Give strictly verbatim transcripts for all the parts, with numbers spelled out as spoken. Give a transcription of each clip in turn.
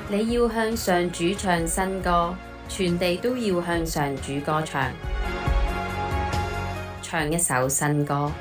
你要向上主唱新歌，全地都要向上主歌唱，唱一首新歌。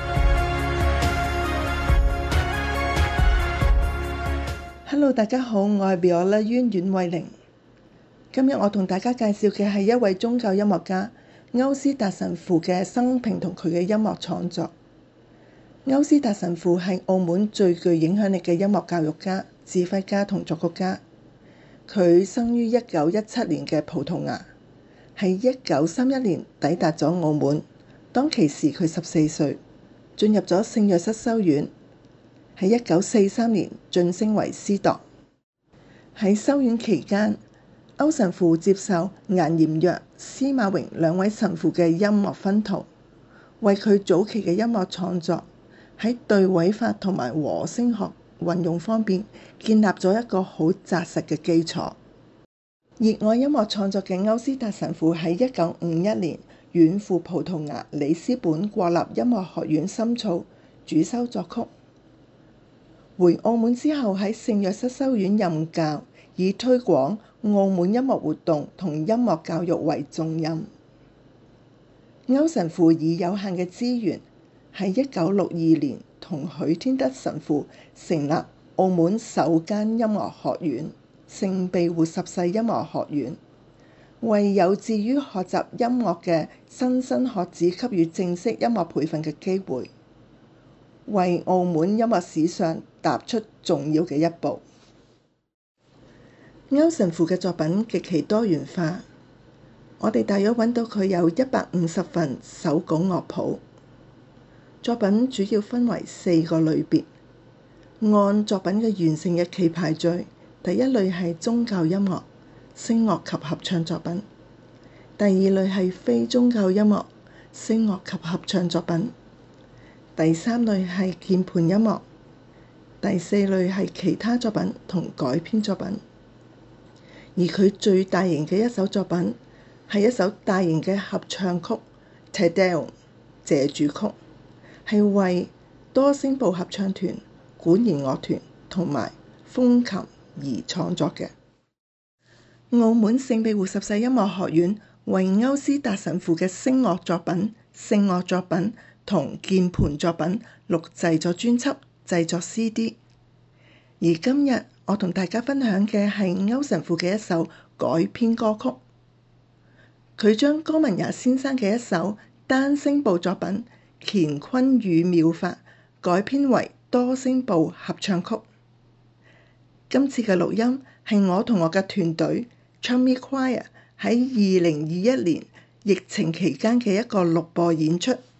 Hello， 大家好，我係 Biola Yuen 阮慧玲。今日我同大家介紹嘅係一位宗教音樂家歐斯達神父嘅生平同佢嘅音樂創作。歐斯達神父係澳門最具影響力嘅音樂教育家、指揮家同作曲家。佢生於一九一七年嘅葡萄牙，喺一九三一年抵達咗澳門。當其時佢十四歲，進入咗聖若瑟修院。喺一九四三年晉升為司鐸。喺修院期間，歐神父接受顏炎若、司馬榮兩位神父嘅音樂薰陶，為佢早期嘅音樂創作喺對位法同埋和聲學運用方面建立咗一個好紮實嘅基礎。熱愛音樂創作嘅歐斯達神父喺一九五一年遠赴葡萄牙里斯本國立音樂學院深造，主修作曲。回澳門之後喺聖若瑟修院任教，以推廣澳門音樂活動同音樂教育為重任。歐神父以有限嘅資源，喺一九六二年同許天德神父成立澳門首間音樂學院——聖庇護十世音樂學院，為有志於學習音樂嘅莘莘學子給予正式音樂培訓嘅機會，為澳門音樂史上踏出重要嘅一步。歐神父嘅作品極其多元化，我哋大約揾到佢有一百五十份手稿樂譜。作品主要分為四個類別，按作品嘅完成日期排序。第一類係宗教音樂、聲樂及合唱作品；第二類係非宗教音樂、聲樂及合唱作品；第三類係鍵盤音樂；第四類係其他作品同改編作品。而佢最大型嘅一首作品係一首大型嘅合唱曲《Te Deum》謝主曲，係為多聲部合唱團、管弦樂團同埋風琴而創作嘅。澳門聖庇護十世音樂學院為歐斯達神父嘅聲樂作品、聖樂作品同鍵盤作品錄製咗專輯，製作 C D。而今日我同大家分享嘅係歐神父嘅一首改編歌曲。佢將歌文也先生嘅一首單聲部作品《乾坤與妙法》改編為多聲部合唱曲。今次嘅錄音係我同我嘅團隊 Chummy Choir 喺二零二一年疫情期間嘅一個錄播演出。